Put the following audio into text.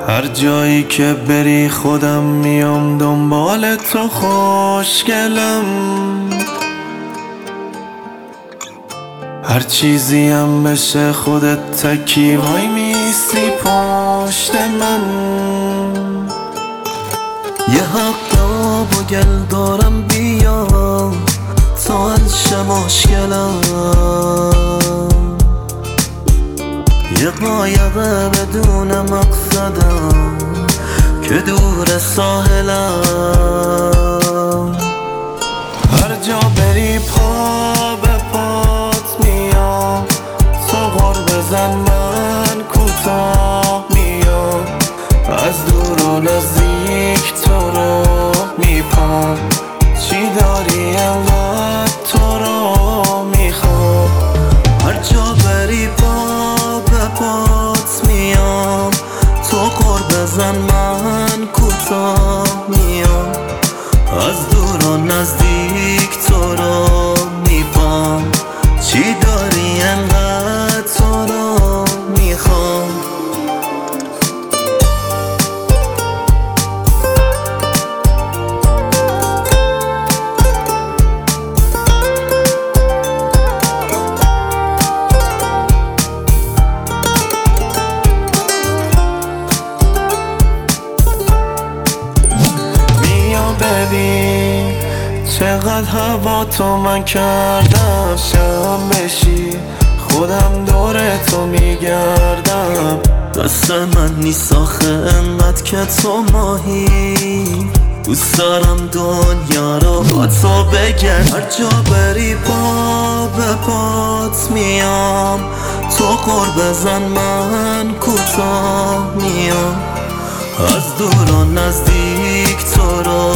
هر جایی که بری خودم میام دنبال تو خوشگلم. هر چیزیم بشه خودت تکی وای میسی پشت من. یه حق آب و گل دارم بیا تا حلش مشکلم. یه قایقه بدون مقصدم که دور ساحلم. هر جا بری پا به پات میام، تو غر بزن من کوتاه میام. از دور و نزدیک تو رو میپام، چی داری انقدر تو رو میخوام. هر جا بری پا به پات میام، تو غر بزن من کوتاه میام. از دور و نزدیک تو رو میپام، چی داری انقدر تو رو میخوام. ببین چقدر هوا تو من کردم، شم بشی خودم دور تو میگردم. دست من نیست آخه انقدر که تو ماهی، دوست دارم دنیا رو با تو بگرد. هر جا بری پا به پات میام، تو غر بزن من کوتاه میام. از دور و نزدیک تو رو